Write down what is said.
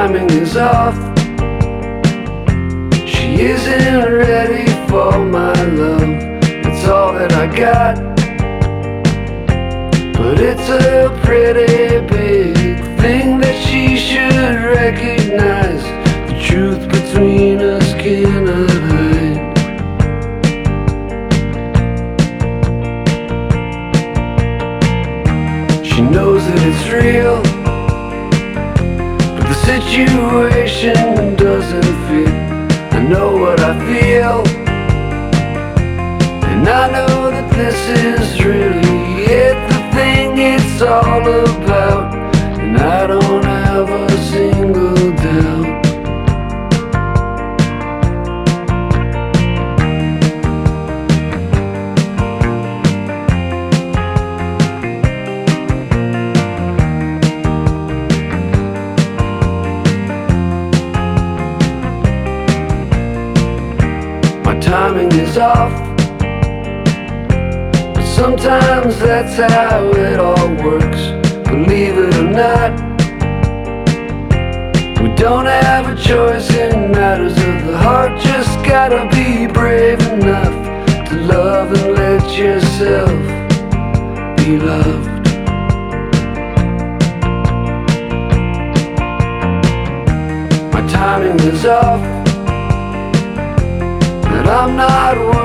timing is off. She isn't ready for my love. It's all that I got, but it's a pretty big thing that she should recognize. The truth between us cannot hide. She knows that it's real, but the situation doesn't fit. I know what I feel, and I know that this is really it, the thing it's all about, and I don't have a single doubt. My timing is off, but sometimes that's how it all works. Believe it or not, we don't have a choice in matters of the heart. Just gotta be brave enough to love and let yourself be loved. My timing is off, but I'm not worried.